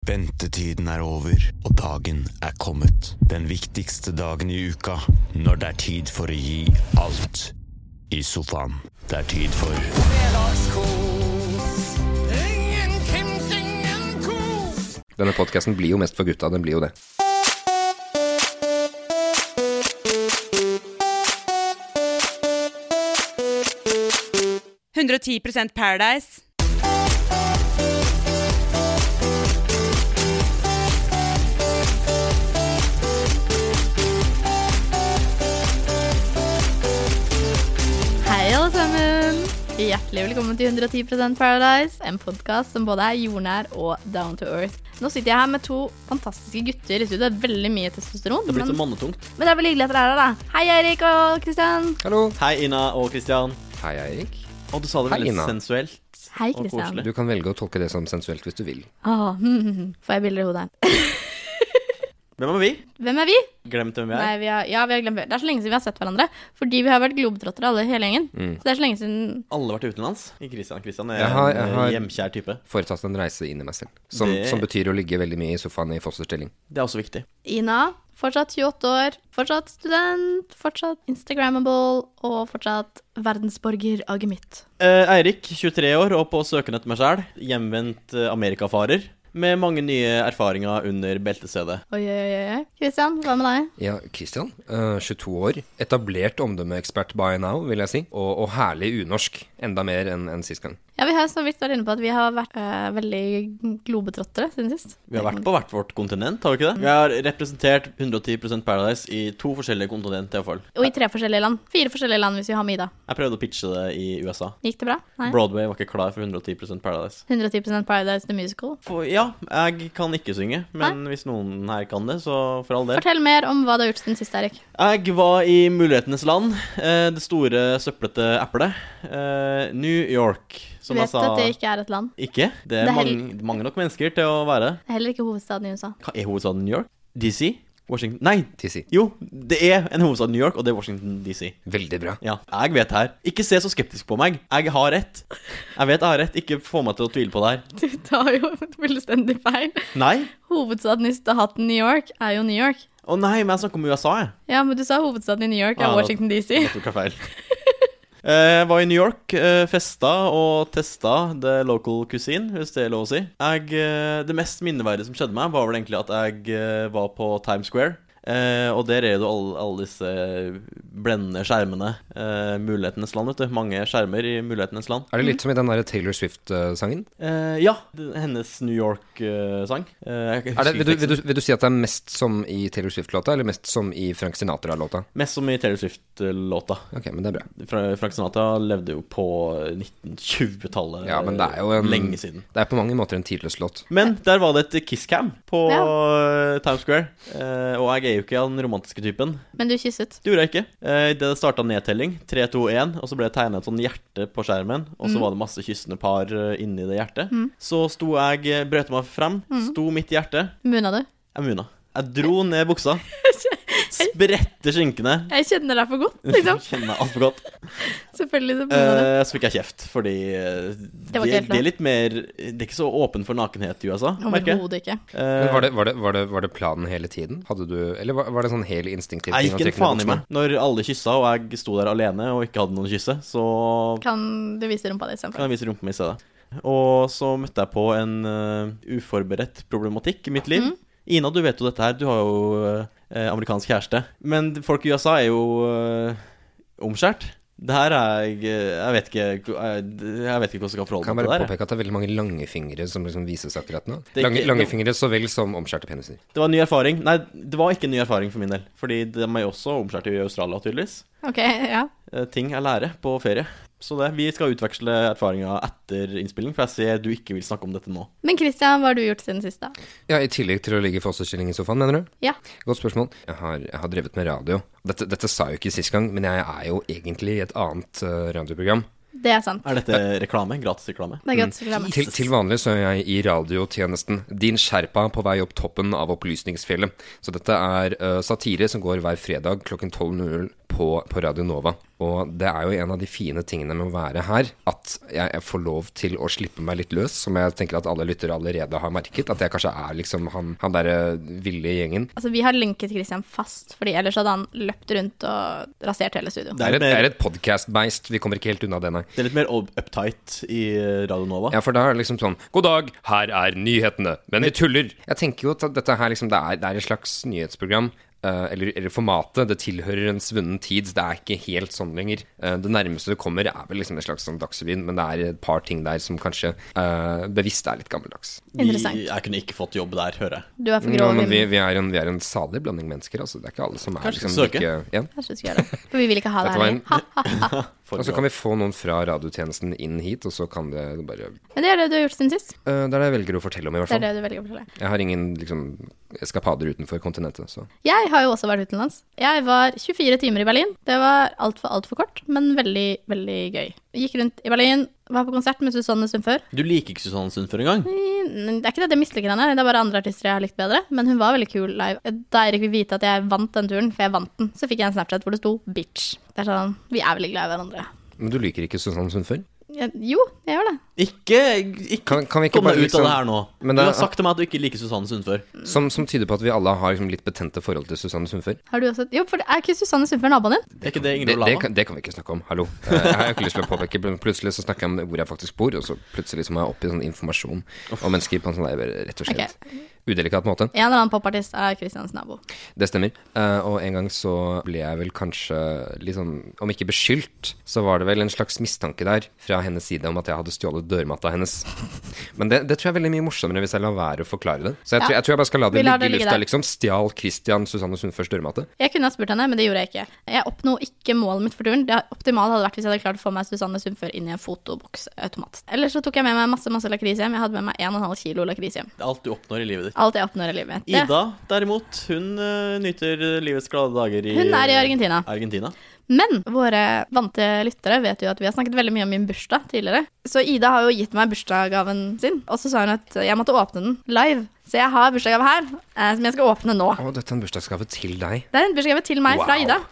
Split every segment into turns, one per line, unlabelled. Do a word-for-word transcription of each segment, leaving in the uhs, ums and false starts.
Ventetiden er over, og dagen er kommet. Den viktigste dagen i uka, når det er tid for å gi alt i sofaen. Det er tid for Fredagskos. Ingen Kims, ingen kos.
Denne podcasten blir jo mest for gutta, den blir jo det.
hundre og ti prosent Paradise.
Hei alle sammen! Hjertelig velkommen til hundre og ti prosent Paradise, en podcast som både er jordnær og down to earth. Nå sitter jeg her med to fantastiske gutter i studio. Det er veldig mye testosteron.
Det blir
men,
så mannetungt.
men det er veldig hyggelig at dere er her da. Hei Eirik og Kristian.
Hallo.
Hei Ina og Kristian.
Hei, Eirik.
Og du sa det
Hei,
veldig
Ina.
sensuelt
Hei
og
Kristian.
koselig.
Du kan velge å tolke det som sensuelt hvis du vil.
Åh, hmm, får jeg bilder i hodet her.
Hvem er vi?
Hvem er vi?
Glemt hvem vi er?
Nei, vi har, ja, vi har glemt. Det er så lenge siden vi har sett hverandre, fordi vi har vært globetrottere alle hele gjengen.
Mm.
Så det er så lenge siden.
Alle vært utenlands i Kristian. Kristian er
Jeg har- jeg
en
har-
hjemkjær type.
Foretatt en reise inn i meg selv, som,
Det-
som betyr å ligge veldig mye i sofaen i fosterstilling.
Det er også viktig.
Ina, fortsatt tjueåtte år, fortsatt student, fortsatt Instagrammable, og fortsatt verdensborger av gemytt.
Eh, Eirik, tjuetre år og på søken etter meg selv. Hjemvendt eh, amerikafarer. Med mange nye erfaringer under beltestedet.
Oi, oi, oi. Kristian, hva med deg?
Ja, Kristian, uh, tjueto år, etablert omdømmeekspert by now, vil jeg si, og, og herlig unorsk, enda mer enn enn sist gang.
Ja, vi har så vidt vært inne på at vi har vært øh, veldig globetrottere siden sist.
Vi har vært på hvert vårt kontinent, har vi ikke det? Vi har representert hundre og ti prosent Paradise i to forskjellige kontinent i hvert fall.
Og i tre forskjellige land. Fire forskjellige land hvis vi har med Ida.
Jeg prøvde å pitche det i U S A.
Gikk det bra? Nei.
Broadway var ikke klar for hundre og ti prosent Paradise.
hundre og ti prosent Paradise The Musical.
For, ja, jeg kan ikke synge, men hvis noen her kan det, så for all del.
Fortell mer om hva du har gjort siden sist, Erik.
Jeg var i mulighetenes land, eh, det store søplete eplet, eh, New York,
Du
som
vet
jeg sa.
at det ikke er et land.
Ikke? Det er,
Det er
mange, mange nok mennesker til å være.
Det er heller ikke hovedstaden i U S A.
Hva er hovedstaden New York? D C? Washington? Nei,
T C.
jo, det er en hovedstad New York, og det er Washington D C.
Veldig bra.
Ja, jeg vet det her. Ikke se så skeptisk på meg. Jeg har rett. Jeg vet jeg har rett. Ikke få meg til å tvile på det her.
Du tar jo fullstendig feil.
Nei.
Hovedstaden i staten New York er jo New York.
Å nei, men jeg snakker om U S A, jeg.
Ja, men du sa hovedstaden i New York er
Ah,
Washington D C.
Jeg tok jeg feil. Jeg var i New York, eh, festa og testa the local cuisine, hvis det er lov å si. Jeg, eh, det mest minneverdige som skjedde meg, var vel egentlig at jeg eh, var på Times Square. Eh, og der er det alle, alle disse blendende skjermene. eh, Mulighetenes land, vet du. Mange skjermer i mulighetenes land.
Er det litt som i den der Taylor Swift-sangen?
eh, Ja, det- hennes New York-sang. eh,
Er det, vil, du, vil, du, vil du si at det er mest som i Taylor Swift-låta, eller mest som i Frank Sinatra-låta?
Mest som i Taylor Swift-låta.
Ok, men det er bra.
Fra- Frank Sinatra levde jo på nitten tjue-tallet.
Ja, men det er jo en,
lenge siden.
Det er på mange måter en tidløs låt.
Men der var det et kisscam på
Ja.
eh, Times Square. eh, Og jeg er jo ikke den romantiske typen.
Men du kysset.
Det gjorde jeg ikke. Eh, Det starta nedtelling, tre, to, én, og så ble det tegnet et sånn hjerte på skjermen. Og så var det masse kyssende par eh, inni det hjertet. Så sto jeg, eh, brøt meg frem, sto midt i hjertet.
Munna du?
Jeg munna. Jeg dro ned buksa. Spredte skinkene.
Jeg kjenner deg for godt, liksom.
Kjenner meg altfor godt.
Selvfølgelig så munna du.
Eh, så fikk jeg kjeft, fordi eh,
var
de,
ikke helt
de er litt mer Det er ikke så åpen for nakenhet i U S A, merker jeg.
Overhodet ikke.
Eh,
Men var det, var, det, var, det, var det planen hele tiden? Hadde du, eller var, var det sånn helt instinktivt?
Jeg
ting å
gikk en
trekke ned
faen i
buksene?
meg. Når alle kyssa, og jeg sto der alene og ikke hadde noen kysse, så
Kan du vise rumpa di
kan
istedenfor?
jeg vise rumpa mi i stedet. Og så møtte jeg på en uh, uforberedt problematikk i mitt liv.
Mm.
Ina, du vet jo dette her. Du har jo uh, amerikansk kjæreste. Men folk i U S A er jo uh, omskjært. Det her er jeg Jeg vet ikke Jeg, jeg vet ikke hvordan jeg skal forholde
Kan
meg
bare
til det der.
påpeke at det er veldig mange lange fingre som liksom vises akkurat nå.
Det er
Lange,
ikke-
lange fingre så vel som omskjærte peniser.
Det var en ny erfaring. Nei, det var ikke en ny erfaring for min del. Fordi de er jo også omskjært i Australia, tydeligvis.
Ok, ja.
Eh, Ting jeg lærer på ferie. Så det, vi skal utveksle erfaringer etter innspilling, for jeg ser du ikke vil snakke om dette nå.
Men Kristian, hva har du gjort siden sist da?
Ja, i tillegg til å ligge i fosterstilling i sofaen, mener du?
Ja.
Godt spørsmål. Jeg har, jeg har drevet med radio. Dette, dette sa jeg jo ikke sist gang, men jeg er jo egentlig i et annet uh, radioprogram.
Det er sant.
Er dette reklame? Gratisreklame?
Det er gratis reklame.
Til, til vanlig så er jeg i radiotjenesten Din Sherpa på vei opp toppen av opplysningsfjellet. Så dette er uh, satire som går hver fredag klokken tolv null null på, på Radio Nova. Og det er jo en av de fine tingene med å være her, at jeg, jeg får lov til å slippe meg litt løs, som jeg tenker at alle lyttere allerede har merket, at jeg kanskje er liksom han, han der ville gjengen.
Altså, vi har linket Christian fast, fordi ellers hadde han løpt rundt og rasert hele studio.
Det er et, mer, et podcast-beist, vi kommer ikke helt unna det, nei.
Det er litt mer uptight i Radio Nova.
Ja, for da er det liksom sånn, god dag, her er nyhetene, men vi tuller. Jeg tenker jo at dette her liksom, det er, det er et slags nyhetsprogram, Uh, eller, eller formatet, det tilhører en svunnen tid. Det er ikke helt sånn lenger. uh, Det nærmeste det kommer er vel liksom en slags sånn dagsrevyen, men det er et par ting der som kanskje uh, bevisst er litt gammeldags.
Interessant.
Vi, jeg kunne ikke fått jobb der, hører jeg.
Du er for grov.
Ja, men vi, vi, er en, vi er en salig blanding mennesker, altså. Det er ikke alle som er
Kanskje
liksom
søke.
ikke, ja.
Kanskje du skal gjøre det. For vi vil ikke ha det her. Ha,
Og så kan vi få noen fra radiotjenesten inn hit, og så kan det bare
Men det er det du har gjort siden sist.
uh, Det er det jeg velger å fortelle om, i hvert
Det
fall.
er det du velger å fortelle.
Jeg har ingen liksom eskapader utenfor kontinentet, så
Jeg har jo også vært utenlands. Jeg var tjuefire timer i Berlin. Det var alt for, alt for kort, men veldig, veldig gøy. Gikk rundt i Berlin, var på konsert med Susanne Sundfør.
Du liker ikke Susanne Sundfør engang?
Det er ikke det, det misliker henne. Det er bare andre artister jeg har likt bedre. Men hun var veldig kul live. Da Erik vil vite at jeg vant den turen, for jeg vant den, så fikk jeg en Snapchat hvor det sto 'bitch'. Det er sånn, vi er veldig glad i hverandre.
Men du liker ikke Susanne Sundfør?
Jeg, jo, jeg gjør det.
Ikke, ikke
Kan- kan vi ikke
kom deg
bare
ut
liksom-
av det her nå.
Men
Du
det-
har sagt til meg at du ikke liker Susanne Sundfør.
Som, som tyder på at vi alle har liksom litt betente forhold til Susanne Sundfør.
Har du også? Jo, for det er ikke Susanne Sundfør naboen din?
Det er ikke det
Det,
Ingrid
det,
Lama?
kan, det kan vi ikke snakke om, hallo. Eh, Jeg har ikke lyst til å påpeke. men Plutselig så snakker jeg om hvor jeg faktisk bor, og så plutselig så må jeg opp i sånn informasjon om mennesker på en sånn der, rett og slett udelikat måte.
En eller annen popartist er Christians nabo.
Det stemmer. Eh, og en gang så ble jeg vel kanskje litt sånn, om ikke beskyldt, så var det vel en slags mistanke der fra hennes side om at jeg hadde stjålet dørmatta hennes. Men det, det tror jeg er veldig mye morsommere hvis jeg lar være å forklare det. Så jeg,
Ja.
tror, jeg tror jeg bare skal la det
Vi lar
ligge i
det ligge
lufta,
der.
liksom. Stjal Christian Susanne Sundførs dørmatte?
Jeg kunne ha spurt henne, men det gjorde jeg ikke. Jeg oppnå ikke målet mitt for turen. Det optimale hadde vært hvis jeg hadde klart å få meg Susanne Sundfør inn i en fotoboksautomat. Ellers så tok jeg med meg masse, masse lakris hjem. Jeg hadde med meg en og en halv kilo lakris hjem.
Det er alt du oppnår i livet ditt.
Alt jeg oppnår i livet mitt. Det-
Ida, derimot, hun eh, nyter livets glade dager i
Hun er i Argentina.
Argentina.
Men våre vante lyttere vet jo at vi har snakket veldig mye om min bursdag tidligere. Så Ida har jo gitt meg bursdagsgaven sin, og så sa hun at jeg måtte åpne den live. Så jeg har bursdagsgave her, eh, som jeg skal åpne nå.
Å, dette er en bursdagsgave til deg.
Det er en bursdagsgave til meg fra
Wow.
Ida.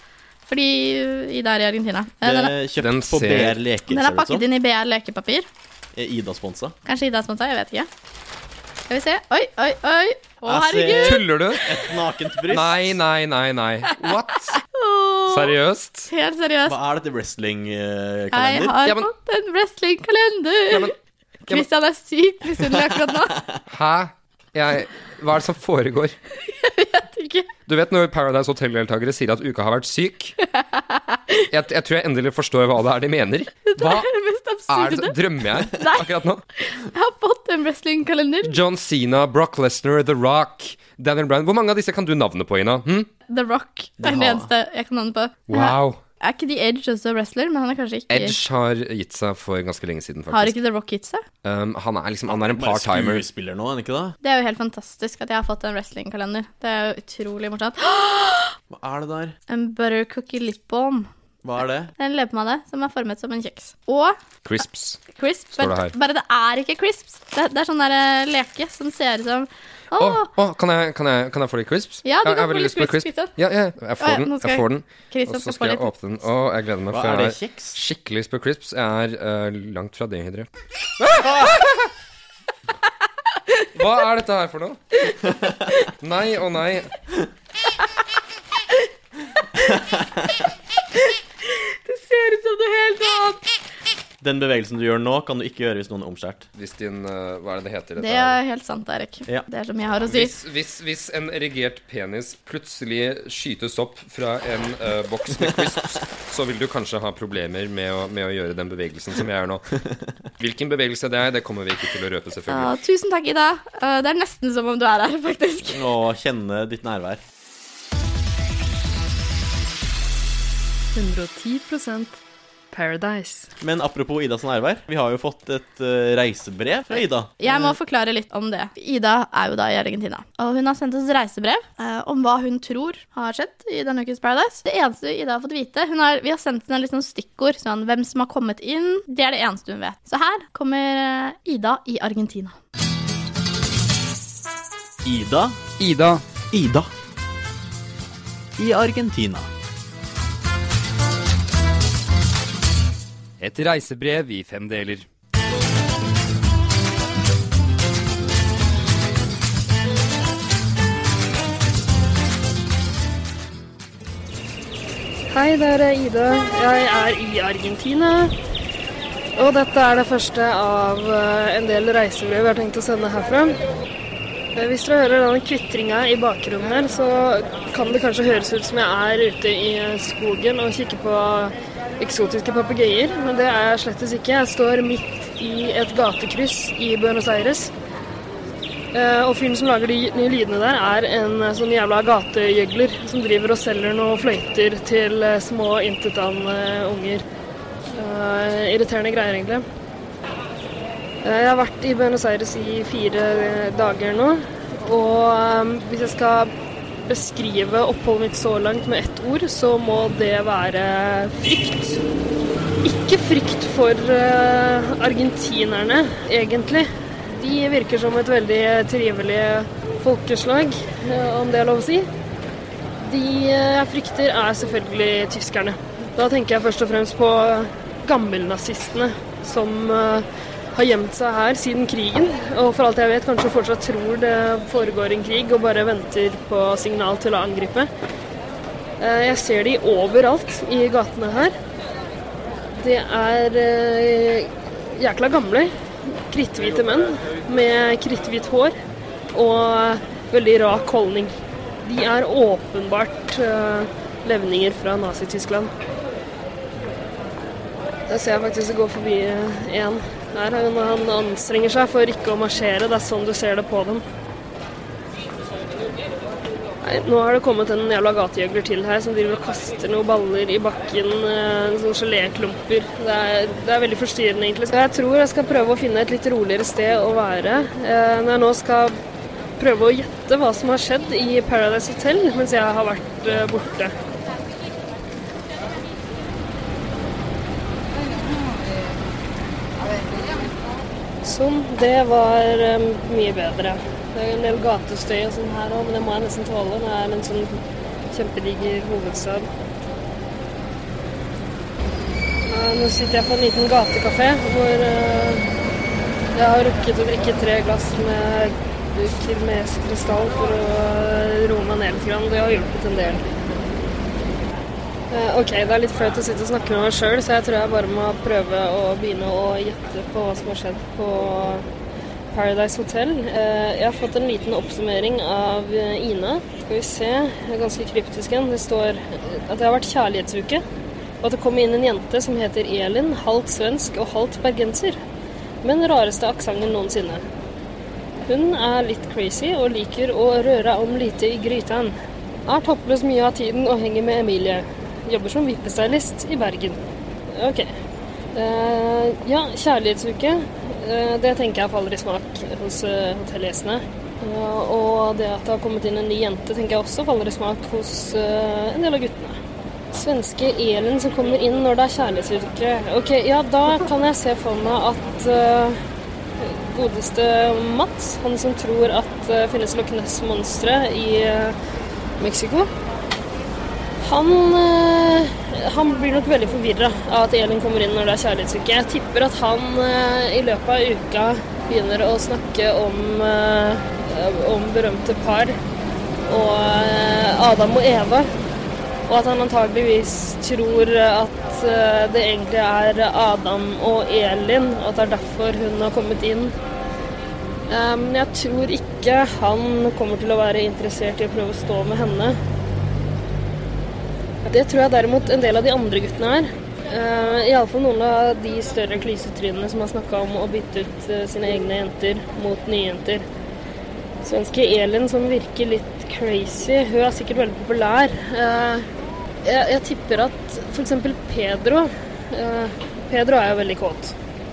Fordi Ida er i Argentina. Eh,
Det
Den
er
er,
kjøpt
Den
på
ser-
B R Leker,
den er
ser det ut
pakket
som.
inn i B R lekepapir.
Er Ida sponsa?
Kanskje Ida som tar, jeg vet ikke. Skal vi se. Oi, oi, oi. Å,
Jeg ser-
herregud.
Tuller du?
Et nakent bryst?
Nei, nei, nei, nei. What?
Åh,
Seriøst?
Helt seriøst.
Hva er dette
Jeg
wrestling-kalender?
har
Ja, men-
fått en wrestling-kalender.
Ja, men-
Christian er sykt misunnelig akkurat nå.
Hæ? Jeg, hva er det som foregår?
Vet ikke.
Du vet når Paradise Hotel-deltakere sier at uka har vært syk? Jeg, jeg tror jeg endelig forstår hva det er de mener. Hva
Det er det mest
er det?
absurde.
Drømmer jeg
Nei.
akkurat nå?
Jeg har fått en wrestling-kalender.
John Cena, Brock Lesnar, The Rock, Daniel Bryan. Hvor mange av disse kan du navnet på, Ina? Hm?
The Rock. Det er den
Ja.
eneste jeg kan navne på.
Wow.
Er ikke de Edge også wrestler? Men han er kanskje ikke
Edge har gitt seg for ganske lenge siden,
Har
faktisk.
ikke The Rock gitt seg?
Um, han er liksom, han er en
Bare
part-timer.
skuespiller nå, er han ikke det?
Det er jo helt fantastisk at jeg har fått en wrestling-kalender. Det er jo utrolig morsomt.
Hva er det der?
En butter cookie lip balm.
Hva er det?
Det er en leppepomade som er formet som en kjeks. Og
Crisps.
crisp.
Står det
Bare,
her.
bare det er ikke crisps. Det, det er sånn der eh, leke som ser ut som
Å,
Åh,
å, kan, jeg, kan, jeg, kan jeg få litt crisps?
Ja, du
jeg,
kan
jeg har
få
veldig
litt
lyst på
crisps,
crisp.
Christian.
Ja, ja, jeg får
Å, ja,
den.
nå skal
Jeg
jeg-
får den.
Christian
Og så
skal få
skal jeg
litt.
åpne den. Å, jeg gleder meg.
Hva
for
er
jeg
det,
har
kjeks?
skikkelig lyst på crisps. Jeg er eh, langt fra dehydrert. Hva er dette her for noe? Nei og nei.
det ser ut som noe helt annet.
Den bevegelsen du gjør nå, kan du ikke gjøre hvis noen er omskjært.
Hvis din eh, Hva er det det heter? Dette
Det
her?
er helt sant, Erik.
Ja.
Det er så mye jeg har å si.
Hvis, hvis, hvis en erigert penis plutselig skytes opp fra en eh, boks med crisps, så vil du kanskje ha problemer med å, med å gjøre den bevegelsen som jeg gjør nå. Hvilken bevegelse det er, det kommer vi ikke til å røpe,
Ja,
selvfølgelig.
tusen takk, Ida. Uh, det er nesten som om du er her, faktisk.
Og kjenne ditt nærvær.
hundre og ti prosent Paradise.
Men apropos Idas nærvær, vi har jo fått et eh, reisebrev fra Ida.
Jeg må forklare litt om det. Ida er jo da i Argentina, og hun har sendt oss reisebrev eh, om hva hun tror har skjedd i denne ukes Paradise. Det eneste Ida har fått vite, hun har, vi har sendt henne litt sånn stikkord, sånn hvem som har kommet inn. Det er det eneste hun vet. Så her kommer eh, Ida i Argentina.
Ida
Ida.
Ida i Argentina.
Et reisebrev i fem deler.
Hei, det er Ida. Jeg er i Argentina. Og dette er det første av en del reisebrev jeg har tenkt å sende herfra. Hvis dere hører denne kvittringa i bakgrunnen her, så kan det kanskje høres ut som jeg er ute i skogen og kikker på eksotiske papegøyer, men det er jeg slettes ikke. Jeg står midt i et gatekryss i Buenos Aires. Og fyren som lager de nye lydene der er en sånn jævla gategjøgler som driver og selger noen fløyter til små intetanende unger. Uh, irriterende greier egentlig. Uh, jeg har vært i Buenos Aires i fire dager nå, og um, hvis jeg skal beskrive oppholdet mitt så langt med ett ord, så må det være frykt. Ikke frykt for uh, argentinerne, egentlig. De virker som et veldig trivelig folkeslag, uh, om det er lov å si. De jeg uh, frykter er selvfølgelig tyskerne. Da tenker jeg først og fremst på gammelnazistene som uh, har gjemt seg her siden krigen, og for alt jeg vet kanskje fortsatt tror det foregår en krig og bare venter på signal til å angripe. Uh, jeg ser de overalt i gatene her. Det er uh, jækla gamle, kritthvite menn med kritthvitt hår og veldig rak holdning. De er åpenbart uh, levninger fra Nazi-Tyskland. Der ser jeg faktisk gå forbi en her. Han anstrenger seg for ikke å marsjere. Det er sånn du ser det på dem. Nei, nå har det kommet en jævla gategjøgler til her som driver og kaster noen baller i bakken, sånne geléklumper. Det er, det er veldig forstyrrende egentlig. Jeg tror jeg skal prøve å finne et litt roligere sted å være. Når jeg nå skal prøve å gjette hva som har skjedd i Paradise Hotel mens jeg har vært borte. Sånn, det var um, mye bedre. Det er en del gatestøy og sånn her også, men det må jeg nesten tåle. Det er en sånn kjempediger hovedstad. Uh, nå sitter jeg på en liten gatekafé hvor uh, jeg har rukket å drikke tre glass med Quilmes-krystall for å uh, roe meg ned litt. Det har hjulpet en del. Uh, ok, det er litt flaut å sitte og snakke med meg selv, så jeg tror jeg bare må prøve å begynne å gjette på hva som har skjedd på Paradise Hotel. Uh, jeg har fått en liten oppsummering av uh, Ina. Skal vi se, det er ganske kryptisk igjen. Det står at det har vært kjærlighetsuke, og at det kom inn en jente som heter Elin, halvt svensk og halvt bergenser, med den rareste aksangen noensinne. Hun er litt crazy og liker å røre om lite i gryten. Er toppløs mye av tiden og henger med Emilie. Jobber som vippestylist i Bergen. Ok. Uh, ja, kjærlighetsuke. Uh, det tenker jeg faller i smak hos uh, hotellgjestene. Uh, og det at det har kommet inn en ny jente tenker jeg også faller i smak hos uh, en del av guttene. Svenske Elin som kommer inn når det er kjærlighetsuke. Ok, ja, da kan jeg se for meg at uh, godeste Mats, han som tror at det uh, finnes Loch Ness-monstre i uh, Mexico, Han, øh, han blir nok veldig forvirret av at Elin kommer inn når det er kjærlighetsuke. Jeg tipper at han øh, i løpet av uka begynner å snakke om, øh, om berømte par og øh, Adam og Eva. Og at han antageligvis tror at øh, det egentlig er Adam og Elin, og at det er derfor hun har kommet inn. Men um, jeg tror ikke han kommer til å være interessert i å prøve å stå med henne. Det tror jeg derimot en del av de andre guttene er. Uh, I alle fall noen av de større klysetrynene som har snakket om å bytte ut uh, sine egne jenter mot nye jenter. Svenske Elin som virker litt crazy, hun er sikkert veldig populær. Uh, jeg, jeg tipper at for eksempel Pedro, uh, Pedro er jo veldig kåt.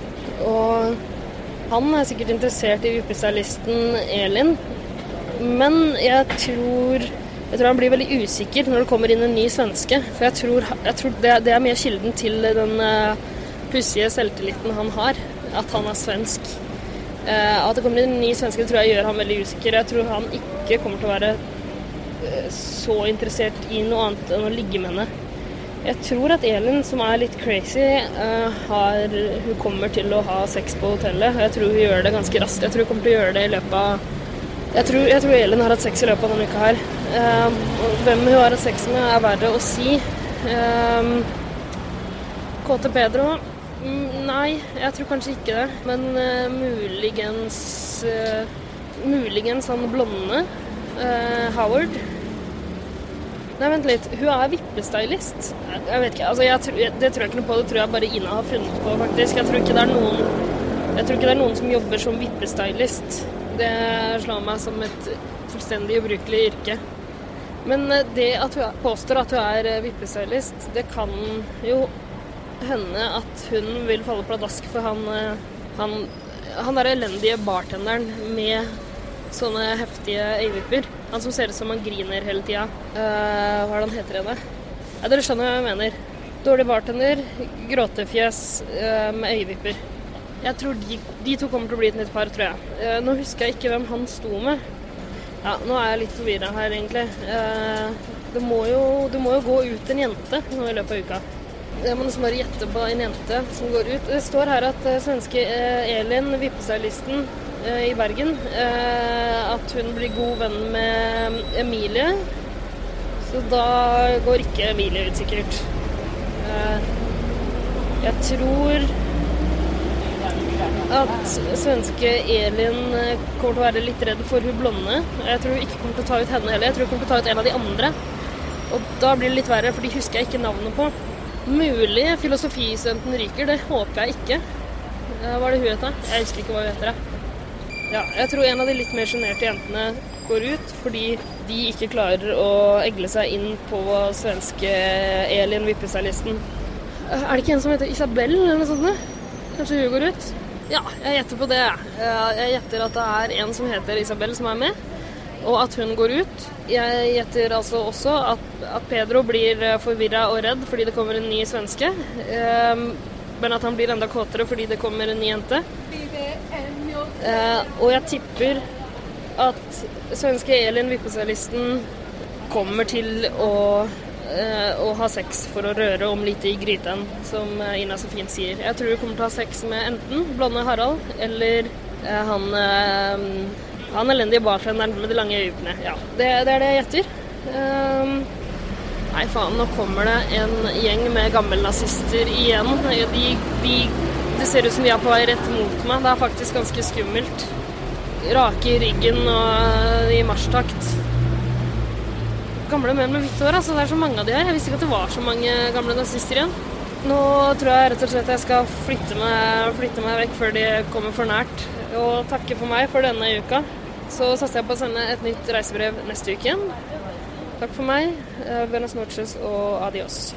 Og han er sikkert interessert i vippestylisten Elin, men jeg tror... Jeg tror han blir veldig usikker når det kommer inn en ny svenske, for jeg tror, jeg tror det, det er mye kilden til den uh, pussige selvtilliten han har, at han er svensk. Uh, at det kommer inn en ny svenske tror jeg gjør han veldig usikker. Jeg tror han ikke kommer til å være uh, så interessert i noe annet enn å ligge med henne. Jeg tror at Elin, som er litt crazy, uh, har, hun kommer til å ha sex på hotellet. Jeg tror hun gjør det ganske raskt. Jeg tror hun kommer til å gjøre det i løpet av... Jeg tror, jeg tror Elin har hatt sex i løpet av denne uka her. Um, hvem hun har hatt sex med er verre å si. Um, Kåte Pedro? Mm, nei, jeg tror kanskje ikke det. Men uh, muligens... Uh, muligens han blonde. Uh, Howard. Nei, vent litt. Hun er vippestylist. Jeg vet ikke, altså jeg tror, det tror jeg ikke noe på. Det tror jeg bare Ina har funnet på, faktisk. Jeg tror ikke det er noen, jeg tror ikke det er noen som jobber som vippestylist. Det slår meg som et fullstendig ubrukelig yrke. Men det at hun påstår at hun er vippestylist, det kan jo hende at hun vil falle pladask for han, han, han er elendige bartenderen med sånne heftige øyevipper. Han som ser ut som han griner hele tida. Uh, hva er det han heter henne? Ja, dere skjønner hva jeg mener. Dårlig bartender, gråtefjes uh, med øyevipper. Jeg tror de, de to kommer til å bli et nytt par, tror jeg. Uh, nå husker jeg ikke hvem han sto med. Ja, nå er jeg litt forvirret her, egentlig. Uh, det, må jo, det må jo gå ut en jente nå i løpet av uka. Jeg må nesten bare gjette på en jente som går ut. Det står her at uh, svenske uh, Elin, vippestylisten, i Bergen, at hun blir god venn med Emilie. Så da går ikke Emilie ut, sikkert. Jeg tror at svenske Elin kommer til å være litt redd for hun blonde. Jeg tror hun ikke kommer til å ta ut henne heller. Jeg tror hun kommer til å ta ut en av de andre. Og da blir det litt verre, for de husker jeg ikke navnet på. Mulig filosofistudenten ryker, det håper jeg ikke. Hva er det hun heter? Jeg husker ikke hva hun heter, jeg. Ja, jeg tror en av de litt mer generte jentene går ut, fordi de ikke klarer å egle seg inn på svenske Elin vippestylisten. Er det ikke en som heter Isabel eller noe sånt? Kanskje hun går ut? Ja, jeg gjetter på det. Jeg gjetter at det er en som heter Isabel som er med, og at hun går ut. Jeg gjetter altså også at, at Pedro blir forvirret og redd fordi det kommer en ny svenske, men at han blir enda kåtere fordi det kommer en ny jente. Uh, og jeg tipper at svenske Elin, vippestylisten, kommer til å, uh, å ha sex for å røre om litt i gryten, som Ina så fint sier. Jeg tror hun kommer til å ha sex med enten blonde Harald eller uh, han, uh, han elendige bartenderen med de lange øyne. Ja, det, det er det jeg gjetter. Uh, nei, faen, nå kommer det en gjeng med gammelnazister igjen. De, de Det ser ut som de er på vei rett mot meg. Det er faktisk ganske skummelt. Rake i ryggen og i marsjtakt. Gamle menn med hvitt hår, altså. Det er så mange av de her. Jeg visste ikke at det var så mange gamle nazister igjen. Nå tror jeg rett og slett jeg skal flytte meg, flytte meg vekk før de kommer for nært. Og takke for meg for denne uka. Så satser jeg på å sende et nytt reisebrev neste uke igjen. Takk for meg. Buenas noches og adios.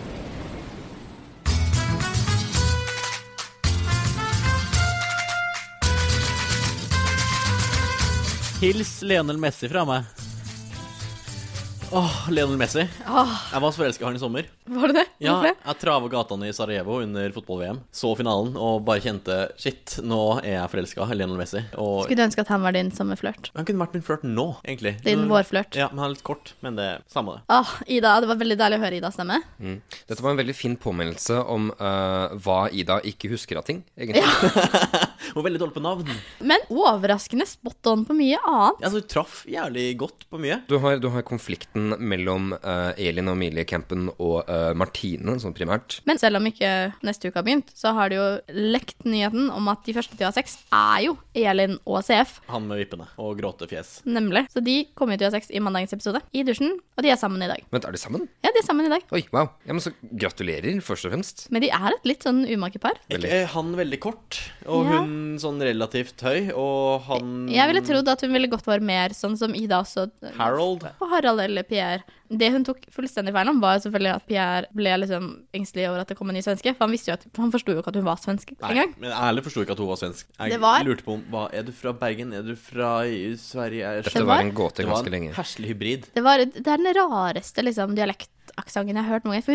Hils Lionel Messi fra meg. Åh, Lionel Messi.
Åh.
Jeg var så forelsket i han i sommer.
Var det det?
Ja,
Hvorfor det?
jeg travet gatene i Sarajevo under fotball-V M. Så finalen og bare kjente, shit, nå er jeg forelsket i Lionel Messi. Og
Skulle du ønske at han var din sommerflørt?
han kunne vært min flørt nå, egentlig.
Din vårflørt?
Ja, men han er litt kort, men det er samme det.
Åh, Ida, det var veldig deilig å høre Ida stemme.
Mm. Dette var en veldig fin påmeldelse om uh, hva Ida ikke husker av ting, egentlig.
Ja.
Hun er veldig dårlig på navn.
Men overraskende spot on på mye annet.
Ja, så hun traff jævlig godt på mye.
Du har, du har konflikten mellom uh, Elin og Emilie Campen og uh, Martine, sånn primært.
Men selv om ikke neste uke har begynt, så har det jo lekt nyheten om at de første til å ha sex er jo Elin og C F.
Han med vippene og gråtefjes.
Nemlig. Så de kommer jo til å ha sex i mandagens episode, i dusjen, og de er sammen i dag.
Vent, er de sammen?
Ja, de er sammen i dag.
Oi, wow. Ja, men så gratulerer, først og fremst.
Men de er et litt sånn umakepar.
Veldig.
Ikke han veldig kort, og
Ja.
hun sånn relativt høy, og han...
Jeg ville trodd at hun ville gått for mer sånn som Ida også.
Harold.
Og Harald eller Pierre. Det hun tok fullstendig feil om, var selvfølgelig at Pierre ble liksom engstelig over at det kom en ny svenske. For han visste jo at, han forstod jo ikke at hun var svensk
Nei,
engang.
men ærlig forstod ikke at hun var svensk. Jeg
Det var-
lurte på om, hva, er du fra Bergen? Er du fra i Sverige? Jeg
Dette
skjønner-
var en gåte
Det var
ganske
en
lenge.
herselig hybrid.
Det, var, det er den rareste liksom, dialektaksangen jeg har hørt noen gang. For hun sa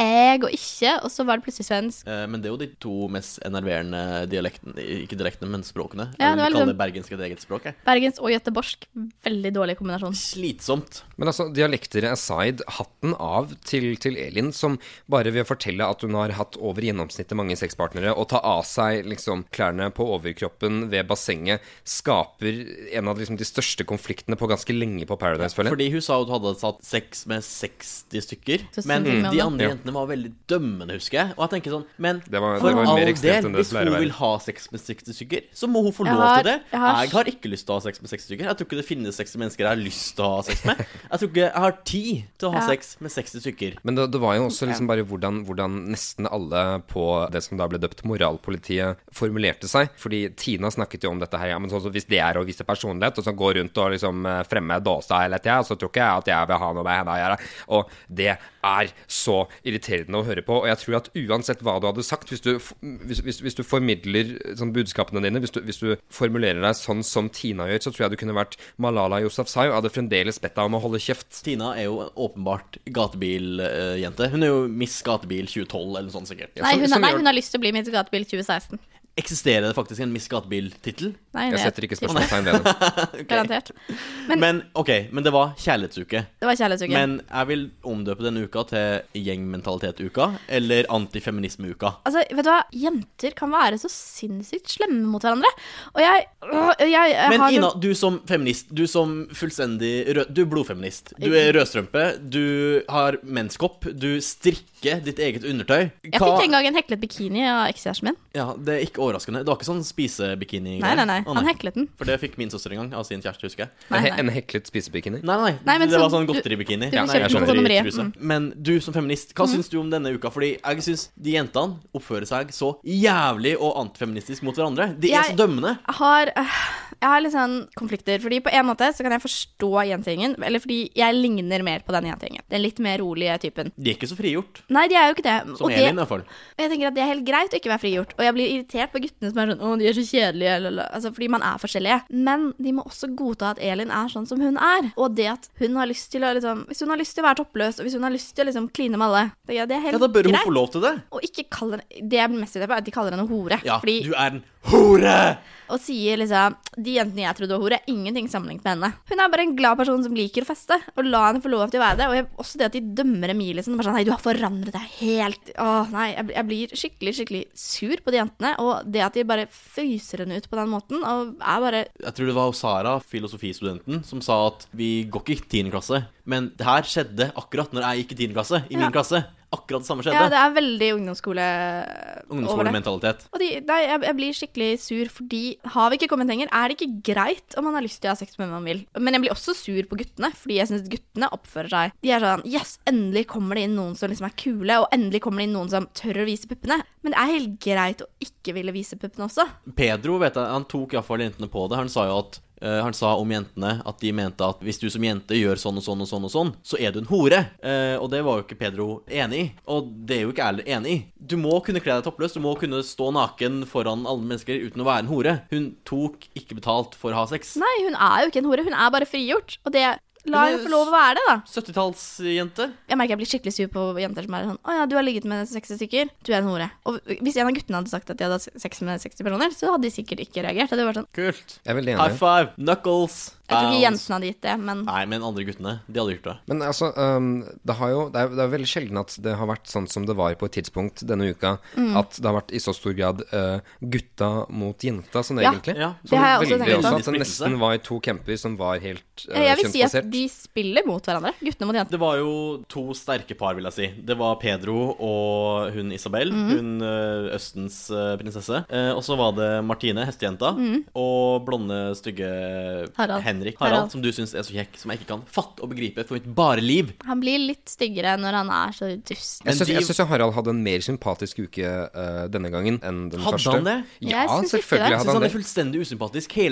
jeg og ikke, og så var det plutselig svensk.
Eh, men det er jo de to mest enerverende dialektene, ikke dialektene, men språkene.
Ja,
Jeg
det var
vil kalle
liksom-
det bergensk et eget språk, jeg.
Bergens og göteborgsk, veldig dårlig kombinasjon.
Slitsomt.
Men altså, dialekter aside, hatten av til, til Elin, som bare ved å fortelle at hun har hatt over gjennomsnittet mange sexpartnere, og ta av seg liksom klærne på overkroppen ved bassenget, skaper en av liksom, de største konfliktene på ganske lenge på Paradise, føler jeg.
Fordi hun sa at hun hadde satt sex med seksti stykker,
Så
men
synd om
de
det.
andre
Ja.
jentene var veldig dømmende, husker jeg. Og jeg tenker sånn, men
Det var-
for
det var
all
mer ekstremt
del,
enn det
hvis
pleier å
hun
være.
vil ha sex med seksti stykker, så må hun få
Jeg
lov
har-
til det.
jeg har-
Jeg har ikke lyst til å ha sex med seksti stykker. Jeg tror ikke det finnes seksti mennesker jeg har lyst til å ha sex med. Jeg tror ikke jeg har tid til å ha
Ja.
sex med seksti stykker.
Men det, det var jo også liksom bare hvordan, hvordan nesten alle på det som da ble døpt moralpolitiet formulerte seg. Fordi Tina snakket jo om dette her, ja, men sånn, så hvis det er å vise personlighet, og så gå rundt og liksom eh, fremme dåsa hele tida, så tror ikke jeg at jeg vil ha noe med henne å gjøre. Og det er så irriterende å høre på. Og jeg tror at uansett hva du hadde sagt, hvis du, hvis, hvis, hvis du formidler sånn budskapene dine, hvis du, hvis du formulerer deg sånn som Tina gjør, så tror jeg du kunne vært Malala Yousafzai og hadde fremdeles bedt deg om å holde kjeft.
Tina er jo åpenbart gatebiljente. Hun er jo Miss Gatebil tjue tolv eller noe sånt sikkert.
Nei,
som-
hun,
som
nei,
gjør-
hun har lyst til å bli Miss Gatebil tjue seksten.
Eksisterer det faktisk en Miss Gatebil-tittel?
Nei,
Jeg
det-
setter ikke spørsmålstegn ved det.
Garantert.
Men, men ok, men det var kjærlighetsuke.
Det var kjærlighetsuke.
Men jeg vil omdøpe denne uka til gjengmentalitet-uka eller antifeminisme-uka.
Altså, vet du hva? Jenter kan være så sinnssykt slemme mot hverandre. Og jeg, øh, jeg, jeg
Men
har
Ina, du som feminist, du som fullstendig rød, du er blodfeminist. Du er rødstrømpe, du har menskopp, du strikker ditt eget undertøy.
Jeg fikk en gang en heklet bikini av ekskjæresten min.
Ja, det er ikke overraskende. Det var ikke sånn spisebikini.
Nei, nei, nei.
Å,
Han heklet den.
For det fikk min søster en gang av sin kjæreste, husker jeg.
Nei,
En,
nei.
en heklet spisebikini?
Nei, nei,
Nei, men
det var
sånn-
sånn godteribikini.
du- du
Ja,
kjøpte
jeg
den på
skjønner, i
nummerien.
truse.
Mm.
Men du som feminist, hva syns du om denne uka? Fordi jeg syns de jentene oppfører seg så jævlig og antifeministisk mot hverandre. De er
Jeg-
så dømmende.
Jeg har, øh, jeg har litt sånn konflikter. Fordi på en måte så kan jeg forstå jentegjengen. Eller fordi jeg ligner mer på den jentegjengen. Den litt mer rolige typen.
De er ikke så frigjort.
Nei, de er jo ikke det.
Som
Og det-
Elin, i hvert fall.
Og jeg tenker at det er helt greit å ikke være frigjort. Og jeg blir irritert på guttene som er sånn 'Å, de er så kjedelige', eller, eller. Altså, fordi man er forskjellige. Men de må også godta at Elin er sånn som hun er. Og det at hun har lyst til å liksom Hvis hun har lyst til å være toppløs, og hvis hun har lyst til å liksom kline med alle, det, ja, det er helt
Ja, da bør hun
greit.
få lov til det.
Og ikke kalle Det jeg blir mest irritert på, er at de kaller henne hore.
Ja,
Fordi,
du er en hore!
og sier liksom 'De jentene jeg trodde var hore, er ingenting sammenlignet med henne'. Hun er bare en glad person som liker å feste, og la henne få lov til å være det. Og jeg, også det at de dømmer Emilie sånn. Bare sånn 'Nei, du har forandret deg helt'. Åh, nei, jeg, blir- jeg blir skikkelig, skikkelig sur på de jentene. Og det at de bare føyser henne ut på den måten, og er bare
Jeg tror det var Sara, filosofistudenten, som sa at vi går ikke i tiende klasse. Men det her skjedde akkurat når jeg gikk i tiende klasse. I
Ja.
min klasse. Akkurat det samme skjedde.
Ja, det er veldig ungdomsskole over det.
Ungdomsskolementalitet.
Og de, nei, jeg, jeg blir skikkelig sur, fordi har vi ikke kommet lenger, er det ikke greit om man har lyst til å ha sex med hvem man vil. Men jeg blir også sur på guttene, fordi jeg synes guttene oppfører seg. De er sånn, yes, endelig kommer det inn noen som liksom er kule, og endelig kommer det inn noen som tør å vise puppene. Men det er helt greit å ikke ville vise puppene også.
Pedro, vet jeg, han tok i hvert fall jentene på det. Han sa jo at eh, han sa om jentene at de mente at hvis du som jente gjør sånn og sånn og sånn og sånn, så er du en hore. Eh, og det var jo ikke Pedro enig i. Og det er jo ikke jeg enig i. Du må kunne kle deg toppløs. Du må kunne stå naken foran alle mennesker uten å være en hore. Hun tok ikke betalt for å ha sex.
Nei, hun er jo ikke en hore, hun er bare frigjort. Og det, la
Men
henne få lov å være det da.
syttitallsjente.
Jeg merker jeg blir skikkelig sur på jenter som er sånn, åja, du har ligget med seksti stykker, du er en hore. Og hvis en av guttene hadde sagt at de hadde hatt sex med seksti personer, så hadde de sikkert ikke reagert. Det hadde vært sånn,
Kult.
Jeg er veldig
High
enig.
five. Knuckles.
jeg tror ikke
Bounce.
jentene hadde gitt det, men
Nei, men andre guttene, de hadde gjort det.
Men altså, um, det, har jo, det, er, det er veldig sjelden at det har vært sånn som det var på et tidspunkt denne uka, at det har vært i så stor grad uh, gutta mot jenta, sånn
Ja.
egentlig.
Ja,
Det har jeg også
Veldig
tenkt på.
også at det nesten var to camper som var helt uh,
jeg vil si at
kjønnsbasert.
de spiller mot hverandre, guttene mot jentene.
Det var jo to sterke par, vil jeg si. Det var Pedro og hun Isabel, hun uh, Østens uh, prinsesse. Uh, og så var det Martine, hestejenta, og blonde, stygge
Harald.
Henrik. Harald,
Harald.
som du syns er så kjekk, som jeg ikke kan fatte og begripe for mitt bare liv.
Han blir litt styggere når han er så dust.
Jeg syns,
de-
jeg syns jo Harald hadde en mer sympatisk uke uh, denne gangen enn den
Hadde
første.
han det?
Ja,
Jeg syns ikke
selvfølgelig
det.
Jeg
hadde
syns
han
han
det.
er fullstendig usympatisk hele tida.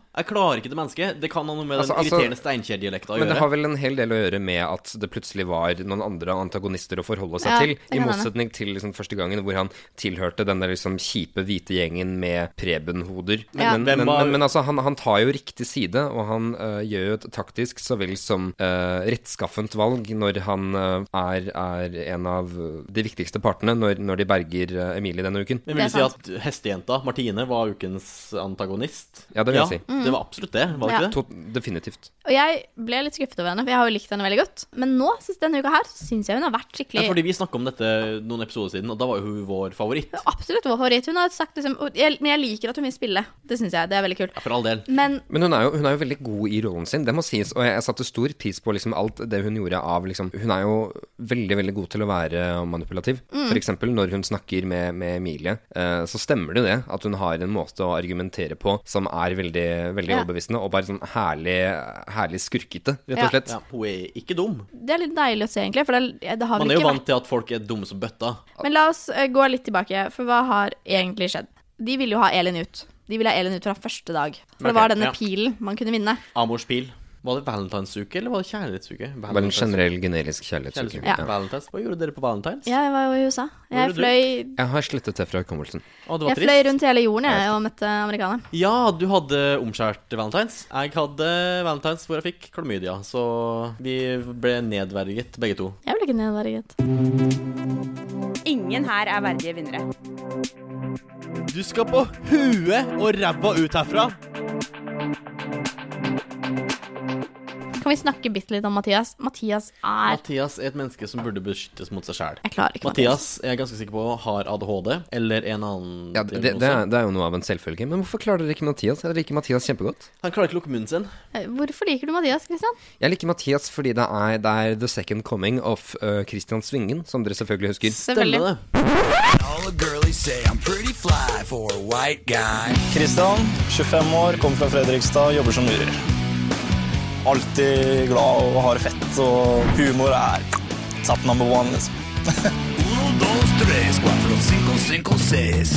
Jeg klarer ikke det mennesket. Det kan ha noe med
Altså-
den
altså-
irriterende Steinkjer-dialekta å
Men det
gjøre.
har vel en hel del å gjøre med at det plutselig var noen andre antagonister å forholde seg
Ja,
til,
det
i
kan hende.
motsetning til liksom første gangen hvor han tilhørte den der liksom kjipe hvite gjengen med Preben-hoder.
Ja.
Men,
Hvem
men,
var-
men, men altså, han, han tar jo riktig side, og han øh, gjør jo et taktisk så vel som øh, rettskaffent valg når han øh, er, er en av de viktigste partene når, når de berger øh, Emilie denne uken.
Men
Det
vil
er
du si at hestejenta, Martine, var ukens antagonist?
Ja, det vil jeg si.
det var absolutt det, var det
Ja.
ikke det?
To, definitivt.
Og jeg ble litt skuffet over henne, for jeg har jo likt henne veldig godt. Men nå, sist denne uka her, så syns jeg hun har vært skikkelig
Ja, fordi vi snakket om dette noen episoder siden, og da var jo hun vår favoritt.
Absolutt vår favoritt. Hun har sagt liksom og jeg, Men jeg liker at hun vil spille. Det syns jeg. Det er veldig kult.
Ja, for all del.
Men
Men hun er, jo, hun er jo veldig god i rollen sin, det må sies. Og jeg, jeg satte stor pris på liksom alt det hun gjorde av liksom, Hun er jo veldig veldig god til å være manipulativ. For eksempel når hun snakker med, med Emilie, eh, så stemmer det jo det at hun har en måte å argumentere på som er veldig, veldig
Ja.
overbevisende, og bare sånn herlig, herlig skurkete, rett
Ja.
og slett.
Ja, hun er ikke dum.
det er litt deilig å se, egentlig. For det, det har
Man
vel
er jo
ikke
vant til at folk er dumme som bøtta.
vært Men la oss eh, gå litt tilbake, for hva har egentlig skjedd? De ville jo ha Elin ut. De ville ha Elin ut fra første dag. For det
Ok,
var denne
ja.
pilen man kunne vinne.
Amors pil. Var det valentinsuke, eller var det kjærlighetsuke?
Bare en generell generisk kjærlighetsuke.
Kjærlighetsuke.
Ja.
Valentines. Hva gjorde dere på valentines?
Jeg var jo i U S A.
Hvor
Jeg
er du?
fløy,
Jeg har slettet det fra hukommelsen.
Å, det var
jeg
trist.
fløy rundt hele jorden jeg, og møtte amerikanere.
Ja, du hadde omskjært valentines. Jeg hadde valentines hvor jeg fikk klamydia, så vi ble nedverget begge to.
Jeg ble ikke nedverget.
Ingen her er verdige vinnere.
Du skal på huet og ræva ut herfra.
Kan vi snakke bitte litt om Mathias? Mathias er
Mathias er et menneske som burde beskyttes mot seg selv.
Jeg klarer ikke
Mathias er jeg ganske sikker på har A D H D, eller en annen
Ja, det, det, det, er, det er jo noe av en selvfølge. Men hvorfor klarer dere ikke Mathias? Jeg liker Mathias kjempegodt.
Han klarer ikke å lukke munnen sin.
Eh, Hvorfor liker du Mathias, Kristian?
Jeg liker Mathias fordi det er, det er the second coming of uh, Christian Svingen, som dere selvfølgelig husker.
Selvfølgelig.
Stemmer det.
All the girlies say I'm pretty fly for a white guy.
Kristian, tjuefem år, kommer fra Fredrikstad, jobber som murer. Alltid glad og har det fett, og humor er top number one, liksom.
Uno, dos, tres, cuatro, cinco, cinco, seis.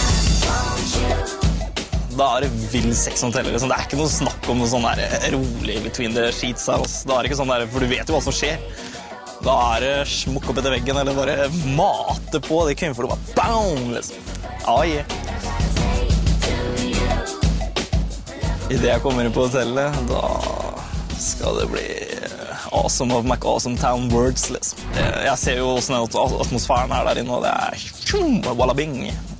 Da er det vill sex som teller, liksom. Det er ikke noe snakk om noe sånn der rolig between the sheets her, altså. Da er det ikke sånn der, for du vet jo hva som skjer. Da er det smukk opp etter veggen, eller bare mate på de kvinnfolk, og bare bam, liksom. Ja, yeah. I det jeg kommer inn på hotellet, da skal det bli awesome of McAwesome Town words, liksom. Jeg ser jo sånn at atmosfæren er der inne, og det er tjum, wallabing.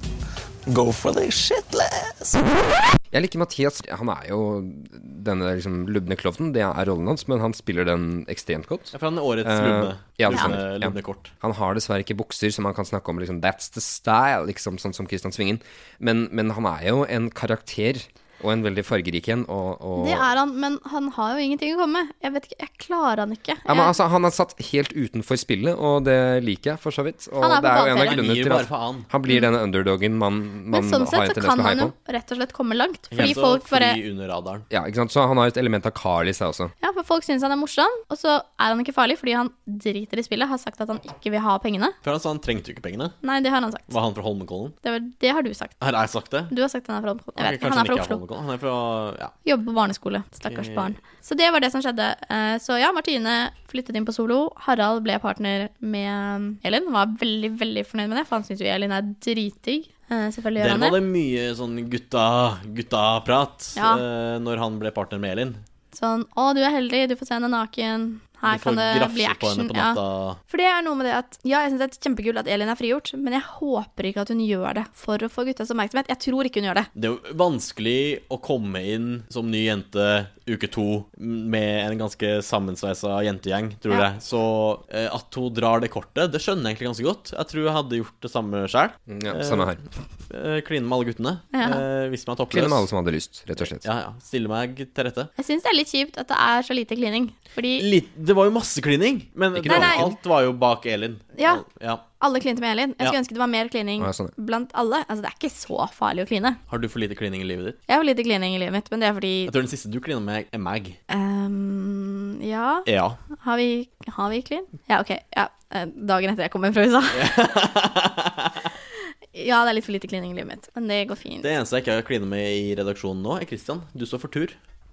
Go for the shit, les.
Jeg liker Mathias. Han er jo denne liksom lubne klovnen. Det er rollen hans, men han spiller den ekstremt godt.
Ja, for han er årets
Eh,
lubne.
ja, det
Lubne-
stemmer. Ja.
lubne kort.
Han har dessverre ikke bukser, så man kan snakke om liksom, that's the style, liksom, sånn som Christian Svingen. Men, men han er jo en karakter, og en veldig fargerik en. Og, og...
Det er han, men han har jo ingenting å komme med. Jeg vet ikke, jeg klarer han ikke.
Ja, men
Jeg-
altså, Han er satt helt utenfor spillet, og det liker jeg for så vidt. Og
Han er på
det er jo en av
bakferie.
grunnene
Gir
til
bare
at
faen.
han blir denne underdogen man, man
Men sånn
har
sett
en
så
tendens
kan
til å
han
heie
jo
på.
rett og slett komme langt.
Han
Fordi
kan
folk
så
bare
fly under radaren.
Ja, ikke sant? Så han har et element av Carl i seg også.
Ja, for folk syns han er morsom, og så er han ikke farlig fordi han driter i spillet. Har sagt at han ikke vil ha pengene.
For han sa han trengte jo ikke pengene.
Nei, det har han sagt.
Var han fra Holmenkollen?
Det, var, det har du sagt.
Har jeg sagt det?
Du har sagt han er fra Oslo. Jeg
Ok,
vet ikke,
kanskje
han er fra
ikke
Oslo.
Holmenkollen. Han er fra, ja.
Jobber på barneskole. Stakkars
Ok.
barn. Så det var det som skjedde. Eh, Så ja, Martine flyttet inn på solo. Harald ble partner med Elin. Var veldig, veldig fornøyd med det, for han syns jo Elin er dritdigg. Eh, Selvfølgelig gjør
Der
han
var
det.
det mye sånn gutta, gutta-prat
Ja.
eh, når han ble partner med Elin.
Sånn 'Å, du er heldig, du får se henne naken'. Her
Du
kan
får
det
grafse
bli
på
action.
henne på
Ja.
natta.
For det er noe med det at ja, jeg syns det er kjempekult at Elin er frigjort, men jeg håper ikke at hun gjør det for å få guttas oppmerksomhet. Jeg tror ikke hun gjør det.
Det er jo vanskelig å komme inn som ny jente uke to med en ganske sammensveisa jentegjeng, tror
Ja.
jeg. Så eh, at hun drar det kortet, det skjønner jeg egentlig ganske godt. Jeg tror jeg hadde gjort det samme sjøl.
Ja, samme her.
Eh, Kline med alle guttene.
Ja.
Eh, Hvis man er
Kline
toppløs.
med alle som hadde lyst, rett og slett.
Ja, ja. Stille meg til rette.
Jeg syns det er litt kjipt at det er så lite klining. Fordi
Litt, det var jo masse klining, men
Ikke
Nei, nei.
alt var jo bak Elin.
Ja.
ja.
alle klinte med Elin. Jeg skulle
Ja.
ønske det var mer klining
Å, ja, sånn, ja.
blant alle. Altså, det er ikke så farlig å kline.
Har du for lite klining i livet ditt?
Jeg har lite klining i livet mitt, men det er fordi
Jeg tror den siste du kliner med, er meg.
ehm, Ja,
Ja.
har vi, har vi klin? Ja, ok. Ja. eh, Dagen etter jeg kom hjem fra U S A. Ja, det er litt for lite klining i livet mitt, men det går fint.
Det eneste jeg ikke har klinet med i redaksjonen nå, er Christian. Du står for tur.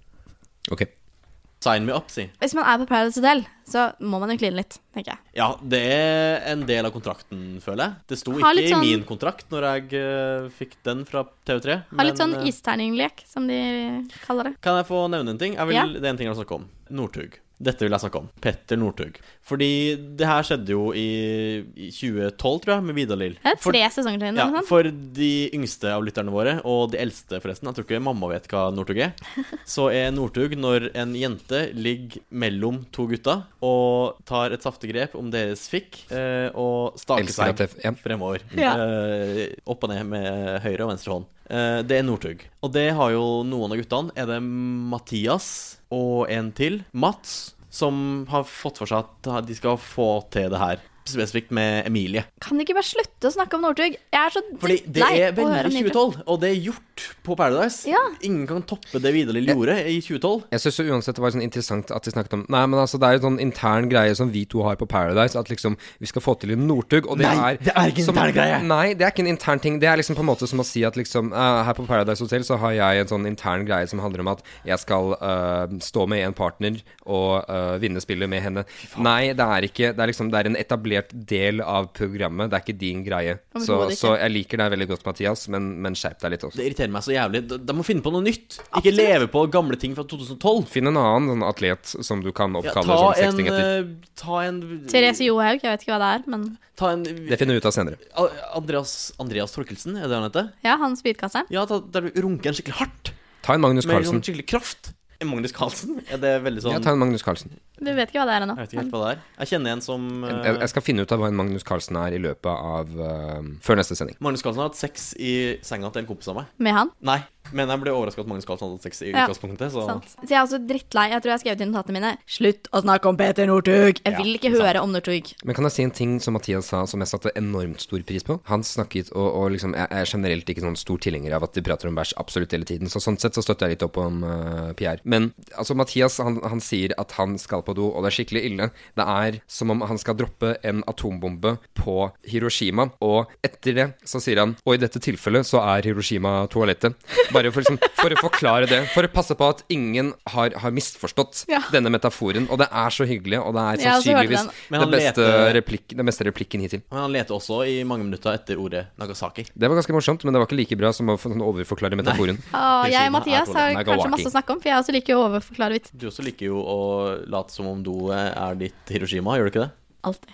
Ok.
Sign me up, si.
Hvis man er på Paradise Hotel, så må man jo kline litt, tenker jeg.
Ja, det er en del av kontrakten, føler jeg. Det sto
Ha
ikke
litt sånn-
i min kontrakt når jeg uh, fikk den fra T V tre.
Ha litt sånn
uh,
isterninglek, som de kaller det.
Kan jeg få nevne en ting? Jeg vil,
Ja.
Det er en ting jeg vil snakke om. Northug. Dette vil jeg snakke om. Petter Northug. Fordi det her skjedde jo i, i tjue tolv, tror jeg, med Vidar Lill.
Det er tre sesonger til.
Ja,
eller noe sånt.
for de yngste av lytterne våre, og de eldste forresten, jeg tror ikke mamma vet hva Northug er, så er Northug når en jente ligger mellom to gutter og tar et saftig grep om deres fikk eh, og staker
Elsker at
seg
det- ja.
fremover.
Ja.
Eh, opp og ned med høyre og venstre hånd. Eh, det er Northug. Og det har jo noen av guttene. Er det Mathias og en til, Mats, som har fått for seg at de skal få til det her. Spesifikt med Emilie.
Kan de ikke bare slutte å snakke om Northug? Jeg er så
Fordi det
lei
er
på å høre
veldig
om
tjue tolv, og det er gjort på Paradise.
Ja.
Ingen kan toppe det Vidar Lill gjorde i tjue tolv.
Jeg synes jo uansett det var sånn interessant at de snakket om Nei, men altså det er jo sånn intern greie som vi to har på Paradise, at liksom vi skal få til en Northug, og det
Nei,
er
det er ikke en
som,
intern greie.
Nei, det er ikke en intern ting. Det er liksom på en måte som å si at liksom eh, her på Paradise Hotel så har jeg en sånn intern greie som handler om at jeg skal eh, stå med en partner og eh, vinne spillet med henne. Nei, det er ikke Det er liksom Det er en etablert del av programmet. Det er ikke din greie.
Overhodet
Så,
ikke.
så jeg liker deg veldig godt, Mathias, men, men skjerp deg litt også.
Det irriterer meg så jævlig. De, de må finne på noe nytt. Ikke leve på gamle ting fra to tusen tolv.
Finn en annen sånn atlet som du kan
Ja,
oppkalle
ta
sånn
en
sexting etter.
eh, Ta en
Therese Johaug, jeg vet ikke hva det er, men
Ta en
Det finner vi ut av senere.
A- Andreas, Andreas Torkelsen, er det han heter?
ja, han spydkasteren.
Ja, ta, der du runker en skikkelig hardt.
Ta en Magnus
Med
Carlsen.
sånn skikkelig kraft. En Magnus Carlsen? Er det veldig sånn
Ja, ta en Magnus Carlsen.
Du vet ikke hva det er ennå.
Jeg vet ikke helt hva det er. Jeg kjenner en som eh,
Jeg, jeg skal finne ut av hva en Magnus Carlsen er i løpet av uh, før neste sending.
Magnus Carlsen har hatt sex i senga til en kompis av meg.
Med han.
Nei, men jeg ble overrasket at Magnus Carlsen hadde hatt sex i
Ja,
utgangspunktet. Så
Sant. Så jeg er også drittlei. Jeg tror jeg har skrevet i notatene mine slutt å snakke om Peter Northug. Jeg vil ikke
sant.
høre om Northug.
Men kan jeg si en ting som Mathias sa som jeg satte enormt stor pris på? Han snakket, og, og liksom Jeg er generelt ikke noen stor tilhenger av at de prater om bæsj absolutt hele tiden, så sånn sett så støtter jeg litt opp om uh, Pierre. Men altså Mathias han, han sier at han skal på do, og det er skikkelig ille. Det er som om han skal droppe en atombombe på Hiroshima, og etter det så sier han og i dette tilfellet så er Hiroshima toalettet. Bare for, liksom, for å forklare det. For å passe på at ingen har, har misforstått
Ja.
denne metaforen. Og det er så hyggelig, og det er
Ja, så hørte
sannsynligvis
den.
Men
det
han
beste,
leter-
replikk, det beste replikken hittil.
Men han leter også i mange minutter etter ordet Nagasaki.
Det var ganske morsomt, men det var ikke like bra som å få- sånn overforklare metaforen.
Å, jeg
Hiroshima
og Mathias
er
har
Nagawaki.
kanskje masse å snakke om, for jeg også liker å overforklare vits.
Du også liker jo å late som om do er ditt Hiroshima, gjør du ikke det?
Alltid.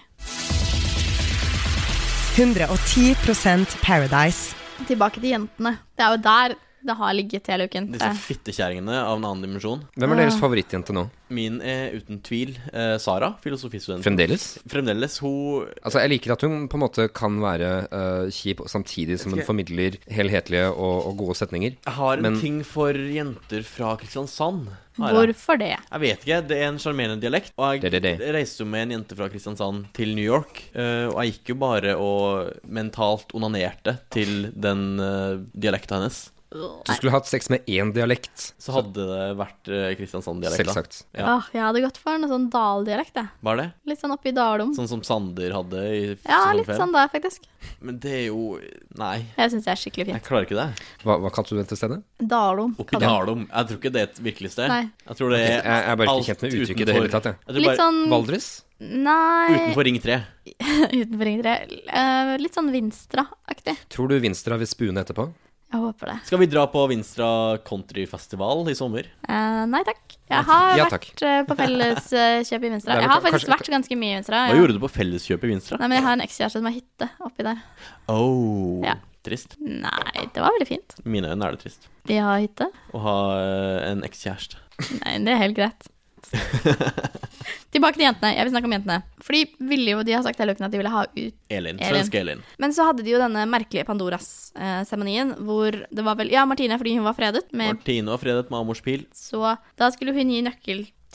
hundre og ti prosent Paradise.
Tilbake til jentene. Det er jo der det har ligget hele uken.
Disse
Det-
fittekjæringene av en annen dimensjon.
Hvem er deres favorittjente nå?
Min er uten tvil eh, Sara, filosofistudent.
Fremdeles?
Fremdeles. Hun
Altså, jeg liker at hun på en måte kan være øh, kjip samtidig som hun formidler helhetlige og, og gode setninger.
Jeg har en
Men-
ting for jenter fra Kristiansand. har jeg.
Hvorfor det?
Jeg vet ikke, det er en sjarmerende dialekt. Og jeg
Det, det, det.
reiste jo med en jente fra Kristiansand til New York. eh, og jeg gikk jo bare og mentalt onanerte til den uh, dialekta hennes.
Du skulle hatt sex med én dialekt.
Så hadde det vært uh, Kristiansand-dialekta.
Selvsagt.
Ja.
Åh, jeg hadde gått for noe sånn daldialekt, jeg.
Var det?
Litt sånn oppi Dalom.
Sånn som Sander hadde i
Ja,
sesong
litt
fem?
sånn der, faktisk.
Men det er jo Nei,
Jeg syns det er skikkelig
jeg
fint.
klarer ikke det.
Hva, hva kalte du dette stedet?
Dalom.
Oppi Dalom. Jeg tror ikke det er et virkelig sted.
Nei.
Jeg tror det er
Jeg, jeg er bare
alt
ikke kjent med uttrykket i det hele tatt. Jeg.
Jeg tror
Litt
bare
sånn
Valdres?
Nei
utenfor Ring tre.
Utenfor Ring tre. Eh, litt sånn Vinstra-aktig.
Tror du Vinstra vil spune etterpå?
Jeg håper det.
Skal vi dra på Vinstra countryfestival i sommer?
Eh, nei takk. Jeg har
Ja, takk.
vært eh, på felleskjøp i Vinstra.
Det er vel
Jeg har
ka-
faktisk
kanskje-
vært ganske mye i Vinstra.
Hva
ja.
gjorde du på felleskjøp i Vinstra?
Nei, men jeg har en ekskjæreste som har hytte oppi der.
Oh,
Ja.
trist.
Nei, det var veldig fint.
I mine øyne er det trist
De har hytte.
å ha eh, en ekskjæreste.
Nei, det er helt greit. Tilbake til jentene. Jeg vil snakke om jentene. For de ville jo, de har sagt hele uken at de ville ha ut
Elin.
Elin.
Svenske Elin.
Men så hadde de jo denne merkelige Pandoras-seremonien, hvor det var vel Ja, Martine fordi hun var fredet med
Martine var fredet med Amors pil.
Så da skulle hun gi nøkkel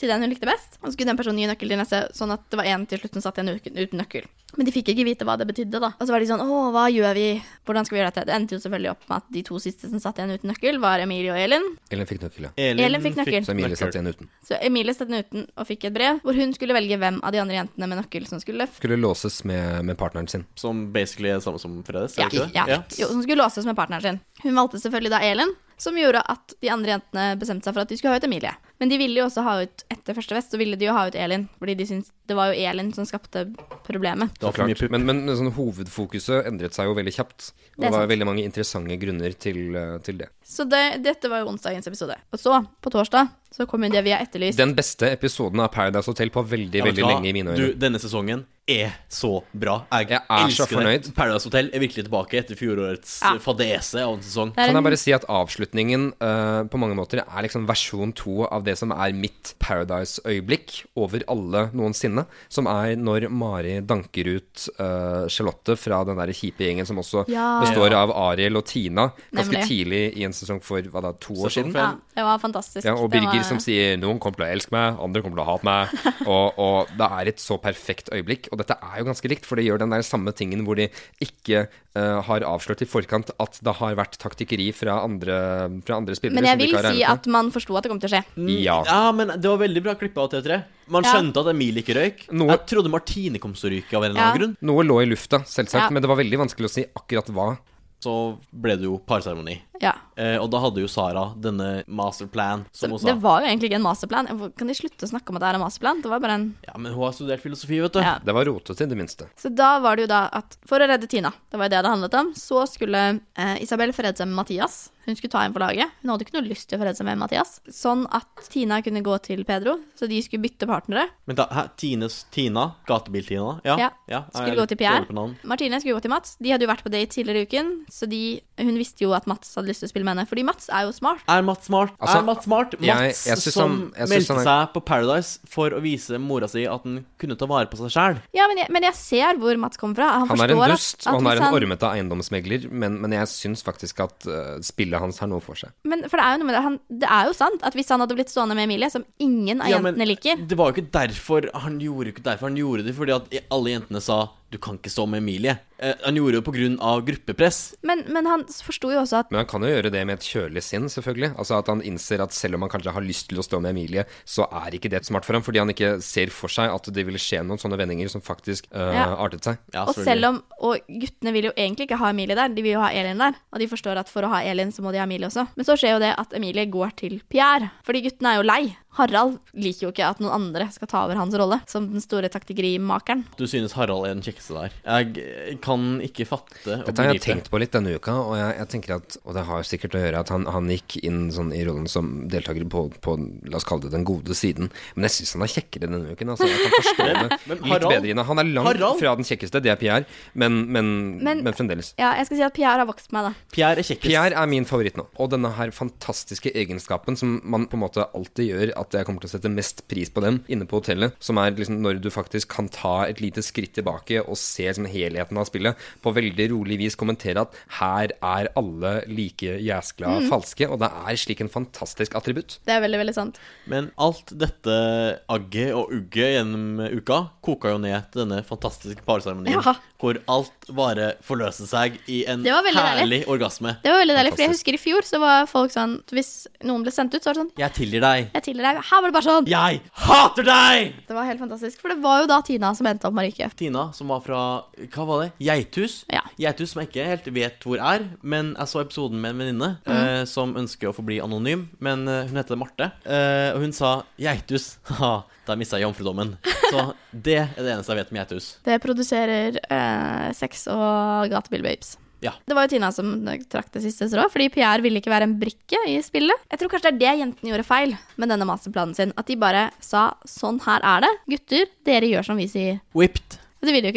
til den hun likte best. Og så skulle den personen gi nøkkel til neste, sånn at det var en til slutt som satt igjen uten, uten nøkkel. Men de fikk ikke vite hva det betydde da. Og så var de sånn, åh, hva gjør vi? Hvordan skal vi gjøre dette? Det endte jo selvfølgelig opp med at de to siste som satt igjen uten nøkkel var Emilie og Elin.
Elin fikk nøkkel, ja.
Elin,
Elin fikk nøkkel.
Så Emilie satt igjen uten.
Så Emilie satt den uten og fikk et brev, hvor hun skulle velge hvem av de andre jentene med nøkkel som skulle
Skulle låses med, med partneren sin.
Som basically er det samme som Fredes,
Ja,
er det ikke det?
ja.
Ja.
Jo, hun skulle låses med partneren sin. Hun valgte selvfølgelig da Elin, som gjorde at de andre jentene bestemte seg for at de skulle ha ut Emilie. Men de ville jo også ha ut, etter første fest, så ville de jo ha ut Elin, fordi de syntes det var jo Elin som skapte problemet.
Det var for mye pupp.
Men, men sånn, hovedfokuset endret seg jo veldig kjapt. Og
Det
det,
er
var
sant.
veldig mange interessante grunner til, eh, til det.
Så det, dette var jo onsdagens episode. Og så, på torsdag, så kom jo det vi har etterlyst.
Den beste episoden av Paradise Hotel på veldig,
Ja, vet
veldig
du hva?
lenge i mine
Du,
øyne.
denne sesongen er så bra. Jeg,
Jeg er så
elsker
fornøyd.
det. Paradise Hotel er virkelig tilbake etter fjorårets
Ja.
fadese av en sesong.
Det er
Kan jeg
en-
bare si at avslutningen eh, på mange måter er liksom versjon to av det som er mitt Paradise-øyeblikk over alle noensinne, som er når Mari danker ut eh, Charlotte fra den der kjipe gjengen som også
Ja.
består
Ja.
av Ariel og Tina, ganske
Nemlig.
tidlig i en sesong for hva da, to år
Sesong
siden.
fem.
Ja, det var fantastisk.
Ja, og
Det
Birger
var-
som sier noen kommer til å elske meg, andre kommer til å hate meg. Og, og det er et så perfekt øyeblikk. Og dette er jo ganske likt, for det gjør den der samme tingen hvor de ikke eh, har avslørt i forkant at det har vært taktikkeri fra andre, fra andre spillere.
Men jeg
som de
vil
ikke har
si
regnet med.
at man forsto at det kom til å skje.
Ja.
Ja, men det var veldig bra klippet av T tre. Man
Ja.
skjønte at Emilie ikke røyk.
Noe-
Jeg trodde Martine kom til å ryke av en eller
Ja.
annen grunn.
Noe lå i lufta, selvsagt,
Ja.
men det var veldig vanskelig å si akkurat hva.
Så ble det jo parseremoni.
Ja.
Eh, og da hadde jo Sara denne masterplan, som hun
Så
sa.
det var jo egentlig ikke en masterplan. Kan de slutte å snakke om at det er en masterplan? Det var bare en
Ja, men hun har studert filosofi, vet du.
Ja.
Det var rotete, i det minste.
Så da var det jo da at for å redde Tina, det var jo det det handlet om, så skulle eh, Isabel forrede seg med Mathias. Hun skulle ta en for laget. Hun hadde ikke noe lyst til å forrede seg med Mathias. Sånn at Tina kunne gå til Pedro, så de skulle bytte partnere.
Men da, hæ, Tines Tina, gatebil-Tina, ja,
Ja,
ja jeg
skulle
er
gå
litt
til Pierre.
dårlig på navn.
Martine skulle gå til Mats. De hadde jo vært på date tidligere i uken, så de, hun visste jo at Mats hadde lyst til å spille med henne. Fordi Mats er jo smart.
Er Mats smart?
Altså,
er Mats smart?
jeg-
Mats
jeg synes
som
han- jeg synes
meldte
han er-
seg på Paradise for å vise mora si at han kunne ta vare på seg sjæl.
Ja, men jeg, men jeg ser hvor Mats kommer fra. Han,
Han er
forstår
en
at-
dust,
at
og han er
hvis
en ormete eiendomsmegler, men, men jeg syns faktisk at eh, spillet hans har noe for seg.
Men for det er jo noe med det, han, det er jo sant at hvis han hadde blitt stående med Emilie, som ingen av
Ja, men
jentene liker.
Det var jo ikke derfor han gjorde ikke derfor han gjorde det, fordi at alle jentene sa du kan ikke stå med Emilie. Eh, han gjorde det på grunn av gruppepress.
Men, men han forsto jo også at
Men han kan jo gjøre det med et kjølig sinn, selvfølgelig. Altså at han innser at selv om han kanskje har lyst til å stå med Emilie, så er ikke det smart for ham, fordi han ikke ser for seg at det ville skje noen sånne vendinger som faktisk eh,
Ja.
artet seg.
Ja,
Og selv om Og guttene vil jo egentlig ikke ha Emilie der, de vil jo ha Elin der. Og de forstår at for å ha Elin, så må de ha Emilie også. Men så skjer jo det at Emilie går til Pierre, fordi guttene er jo lei. Harald liker jo ikke at noen andre skal ta over hans rolle som den store taktikkerimakeren.
Du synes Harald er den kjekkeste der. Jeg kan ikke fatte og
Dette har jeg
begripe.
tenkt på litt denne uka, og jeg, jeg tenker at Og det har jo sikkert å gjøre at han, han gikk inn sånn i rollen som deltaker på, på la oss kalle det den gode siden. Men jeg syns han er kjekkere denne uken. Altså, jeg kan forstå det
men
litt
Harald-
bedre inne. Han er langt
Harald?
fra den kjekkeste, det er Pierre, men, men, men,
Men-
fremdeles.
Ja, jeg skal si at Pierre har vokst på meg, da.
Pierre er kjekkest.
Pierre er min favoritt nå. Og denne her fantastiske egenskapen som man på en måte alltid gjør at jeg kommer til å sette mest pris på dem inne på hotellet, som er liksom når du faktisk kan ta et lite skritt tilbake og se liksom helheten av spillet, på veldig rolig vis kommentere at her er alle like jæskla
Mm.
falske, og det er slik en fantastisk attributt.
Det er veldig, veldig sant.
Men alt dette agget og ugget gjennom uka koka jo ned til denne fantastiske parseremonien,
Ja.
hvor alt bare forløser seg i en
Det var veldig
herlig orgasme.
Det var veldig deilig, for jeg husker i fjor så var folk sånn hvis noen ble sendt ut, så var det sånn
Jeg tilgir deg.
Jeg tilgir deg. Her var det bare sånn.
Jeg hater deg!
Det var helt fantastisk, for det var jo da Tina som endte opp Marike.
Tina, som var fra Hva var det? Geithus?
Ja.
Geithus som jeg ikke helt vet hvor er, men jeg så episoden med en venninne
Mm.
eh, som ønsker å forbli anonym, men eh, hun heter Marte, eh, og hun sa Geithus. Haha, da mista jeg jomfrudommen. Så det er det eneste jeg vet om Geithus.
Det produserer eh, sex og gatebil-babes.
Ja.
Det var jo Tina som trakk det siste strå, fordi Pierre ville ikke være en brikke i spillet. Jeg tror kanskje det er det jentene gjorde feil med denne masterplanen sin. At de bare sa sånn her er det. Gutter, dere gjør som vi sier.
Whipped.
Og det vil det jo ikke være.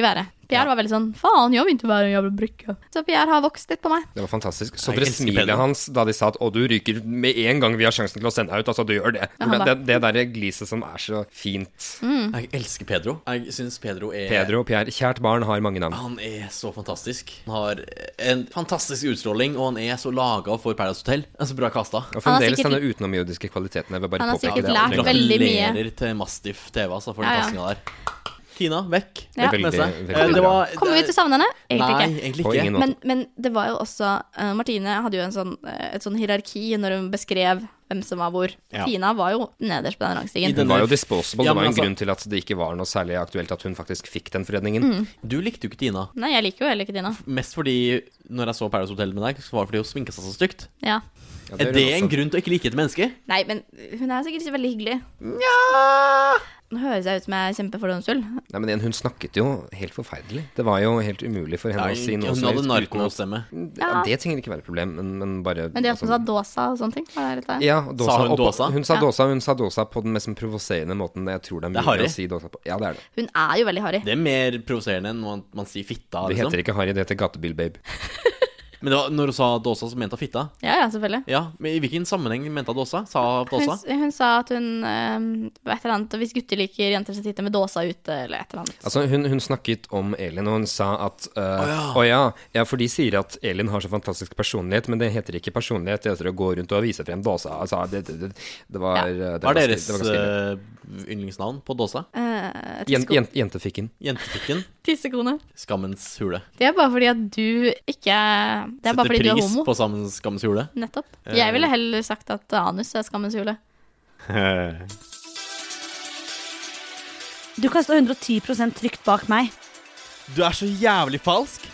Pierre var veldig sånn, faen, jeg vil ikke være en jævla brykke. Så Pierre har vokst litt på meg.
Det var fantastisk. Så dere smilet hans da de sa at å, du ryker med en gang vi har sjansen til å sende deg ut, altså du gjør det.
Ja,
det,
bare...
det, det der gliset som er så fint.
Mm.
Jeg elsker Pedro. Jeg synes Pedro er...
Pedro og Pierre, kjært barn har mange navn.
Han er så fantastisk. Han har en fantastisk utstråling, og han er så laget for Paradise Hotel. Han er så bra kastet.
Og fremdeles denne utenomjordiske kvaliteten. Jeg vil bare
han har
påpeke
sikkert
det.
lært veldig mye.
Gratulerer til Mastiff T V, altså, for
ja,
den
ja.
kastinga der. Tina, vekk.
Ja. Veldig, veldig,
det var,
Kommer vi til å savne henne? Egentlig
nei,
ikke.
egentlig ikke.
Men, men det var jo også uh, Martine hadde jo en sånn, uh, et sånn hierarki når hun beskrev hvem som var hvor.
Ja.
Tina var jo nederst på den rangstigen.
Hun var jo disposable.
Ja,
det var en
altså...
grunn til at det ikke var noe særlig aktuelt at hun faktisk fikk den forredningen.
Mm.
Du likte jo ikke Tina.
Nei, jeg liker jo heller ikke Tina.
Mest fordi når jeg så Paradise Hotel med deg, så var det fordi hun sminket seg så stygt.
Ja.
Ja, det
er det en grunn til å ikke like et menneske?
Nei, men hun er sikkert ikke veldig hyggelig.
Ja.
Nå høres jeg ut som jeg er kjempefordomsfull.
Nei, men hun snakket jo helt forferdelig. Det var jo helt umulig for henne
Nei,
å si noe
hun
som
hadde
helst
narkostemme.
Ja, det trenger ikke være et problem, men, men bare
Men det at hun sa dåsa og sånne ting, var det litt av?
Ja, dåsa,
sa hun
oppå,
dåsa?
Hun sa
Ja.
dåsa, hun sa dåsa på den mest provoserende måten jeg tror det er
Det er
mulig
harry.
å si dåsa på. Ja, det er det.
Hun er jo veldig harry.
Det er mer provoserende enn når man, man sier fitta,
Det
liksom.
heter ikke harry, det heter gatebil-babe.
Men det var, når hun sa dåsa, så mente hun fitta.
Ja, ja, selvfølgelig.
Ja, men i hvilken sammenheng mente hun dåsa? Sa hun
Hun,
dåsa?
hun sa at hun um, et eller annet, hvis gutter liker jenter som sitter med dåsa ute, eller et eller annet.
Altså, hun, hun snakket om Elin, og hun sa at uh, Å
ja.
oh, ja. ja, for de sier at Elin har så fantastisk personlighet, men det heter ikke personlighet, det heter å gå rundt og vise frem dåsa. Altså, det, det, det, det var
Ja.
det
Hva
var
er deres
ganske- det var ganske ille.
uh, yndlingsnavn på dåsa?
Uh,
Jen- jen- Jentefikken.
Jentefikken.
Tissekone.
Skammens hule.
Det er bare fordi at du ikke Det er bare
Setter
fordi du er
pris
homo.
på skammens, skammens hule.
Nettopp. Jeg ville heller sagt at anus er skammens hule.
Du kan stå hundre og ti prosent trygt bak meg.
Du er så jævlig falsk.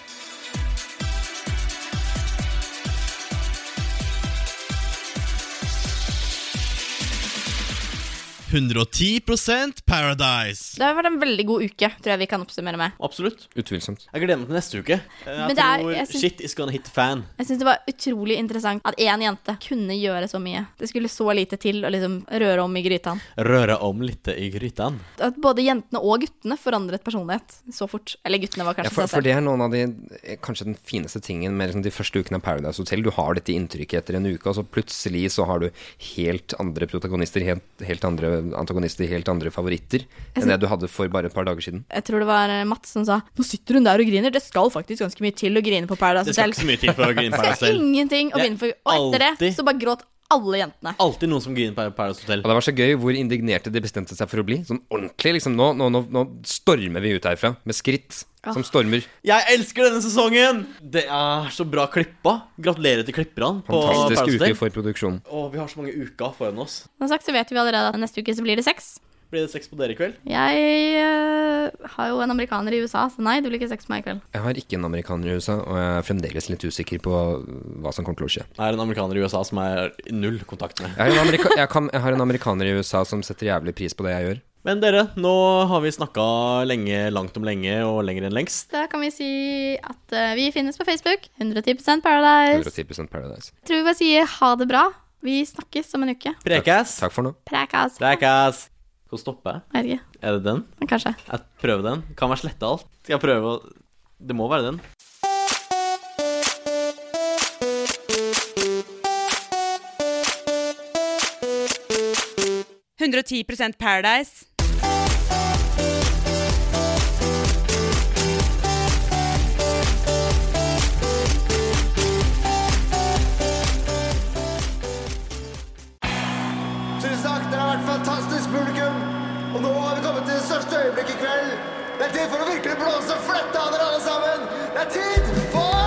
hundre og ti prosent Paradise.
Det har vært en veldig god uke, tror jeg vi kan oppsummere med.
Absolutt.
Utvilsomt.
Jeg gleder meg til neste uke. Jeg
Men det er-
tror
jeg synes-
shit is gonna hit fan.
Jeg synes det var utrolig interessant at én jente kunne gjøre så mye. Det skulle så lite til å liksom røre om i grytan.
Røre om litt i grytan.
At både jentene og guttene forandret personlighet så fort. Eller guttene var
Ja,
kanskje
for,
seg
for
selv.
det er noen av de kanskje den fineste tingen med liksom de første ukene av Paradise Hotel. Du har dette inntrykket etter en uke, og så plutselig så har du helt andre protagonister, helt, helt andre antagonister, helt andre favoritter enn det du hadde for bare et par dager siden.
Jeg tror det var Mats som sa nå sitter hun der og griner. Det skal faktisk ganske mye til å grine på Paradise
Det skal
Hotel.
ikke så mye til for å grine på Paradise
Det skal
Hotel.
ingenting å
Det er
grine for. Og etter det
alltid-
så bare gråt alle jentene.
Alltid noen som griner på Paradise Hotel.
Og det var så gøy hvor indignerte de bestemte seg for å bli. Sånn ordentlig, liksom. Nå, nå, nå, nå stormer vi ut herfra med skritt som stormer.
Jeg elsker denne sesongen! Det er så bra klippa. Gratulerer til klipperne på
Fantastisk
Paradise
uke
Hotel.
for produksjon.
Og vi har så mange uker foran oss.
Som sagt så vet vi allerede at neste uke så blir det sex.
Blir det sex på dere i kveld?
Jeg øh, har jo en amerikaner i U S A, så nei, det blir ikke sex på meg i kveld.
Jeg har ikke en amerikaner i U S A, og jeg er fremdeles litt usikker på hva som kommer til å skje.
Jeg er en amerikaner i U S A som er i null kontakt med.
Jeg har en, amerika jeg kan, jeg har en amerikaner i U S A som setter jævlig pris på det jeg gjør.
Men dere, nå har vi snakka lenge, langt om lenge og lenger enn lengst.
Da kan vi si at øh, vi finnes på Facebook. hundre og ti prosent Paradise.
hundre og ti prosent Paradise.
Jeg tror vi bare sier ha det bra. Vi snakkes om en uke.
Prekas.
Takk for nå.
Prekas.
Prekas. Skal vi stoppe?
Jeg vet ikke.
Er det den?
Men kanskje.
Jeg prøver den. Kan være slette alt. Skal jeg prøve å... Det må være den.
hundre og ti prosent Paradise.
Tusen takk, dere har vært fantastisk publikum. Og nå har vi kommet til det største øyeblikk i kveld. Det er tid for å virkelig blåse fletta av dere alle sammen. Det er tid for